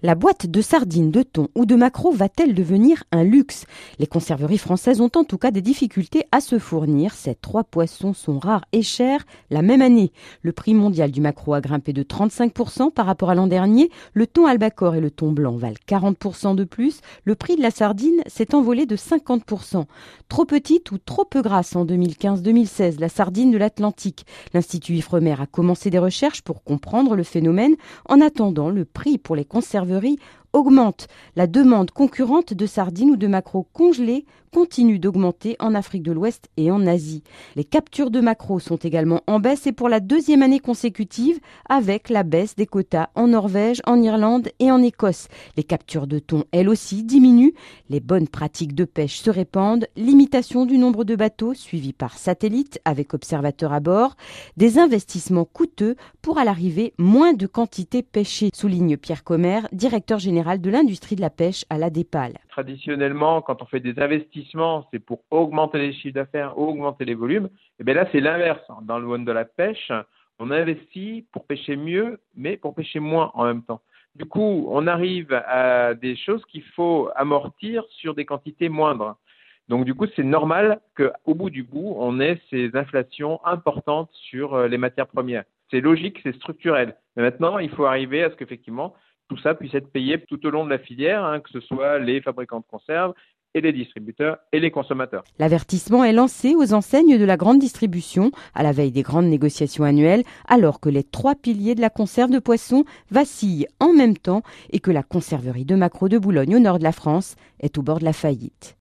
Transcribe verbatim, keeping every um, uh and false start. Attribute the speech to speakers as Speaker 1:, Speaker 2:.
Speaker 1: La boîte de sardines, de thon ou de maquereaux va-t-elle devenir un luxe ? Les conserveries françaises ont en tout cas des difficultés à se fournir. Ces trois poissons sont rares et chers la même année. Le prix mondial du maquereau a grimpé de trente-cinq pour cent par rapport à l'an dernier. Le thon albacore et le thon blanc valent quarante pour cent de plus. Le prix de la sardine s'est envolé de cinquante pour cent. Trop petite ou trop peu grasse en deux mille quinze deux mille seize, la sardine de l'Atlantique. L'Institut Ifremer a commencé des recherches pour comprendre le phénomène. En attendant, le prix pour les conserveries augmente. La demande concurrente de sardines ou de maquereaux congelés continue d'augmenter en Afrique de l'Ouest et en Asie. Les captures de maquereaux sont également en baisse et pour la deuxième année consécutive avec la baisse des quotas en Norvège, en Irlande et en Écosse. Les captures de thon, elles aussi, diminuent. Les bonnes pratiques de pêche se répandent. Limitation du nombre de bateaux suivi par satellite avec observateurs à bord. Des investissements coûteux pour à l'arrivée moins de quantité pêchée, souligne Pierre Commer, directeur général de l'industrie de la pêche à la DEPAL.
Speaker 2: Traditionnellement, quand on fait des investissements, c'est pour augmenter les chiffres d'affaires, augmenter les volumes. Et bien là, c'est l'inverse. Dans le monde de la pêche, on investit pour pêcher mieux, mais pour pêcher moins en même temps. Du coup, on arrive à des choses qu'il faut amortir sur des quantités moindres. Donc du coup, c'est normal qu'au bout du bout, on ait ces inflations importantes sur les matières premières. C'est logique, c'est structurel. Mais maintenant, il faut arriver à ce qu'effectivement, tout ça puisse être payé tout au long de la filière, hein, que ce soit les fabricants de conserves et les distributeurs et les consommateurs.
Speaker 1: L'avertissement est lancé aux enseignes de la grande distribution à la veille des grandes négociations annuelles, alors que les trois piliers de la conserve de poisson vacillent en même temps et que la conserverie de maquereaux de Boulogne au nord de la France est au bord de la faillite.